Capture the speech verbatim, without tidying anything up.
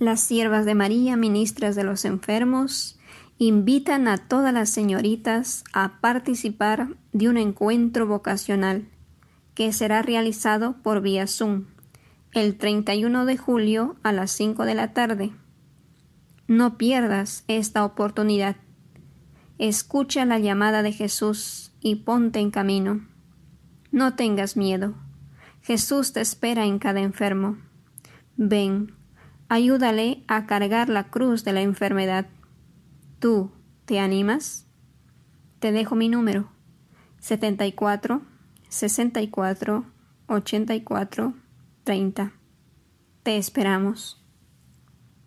Las siervas de María, ministras de los enfermos, invitan a todas las señoritas a participar de un encuentro vocacional que será realizado por vía Zoom el treinta y uno de julio a las cinco de la tarde. No pierdas esta oportunidad. Escucha la llamada de Jesús y ponte en camino. No tengas miedo. Jesús te espera en cada enfermo. Ven, ayúdale a cargar la cruz de la enfermedad. ¿Tú te animas? Te dejo mi número: setenta y cuatro, sesenta y cuatro, ochenta y cuatro, treinta. Te esperamos.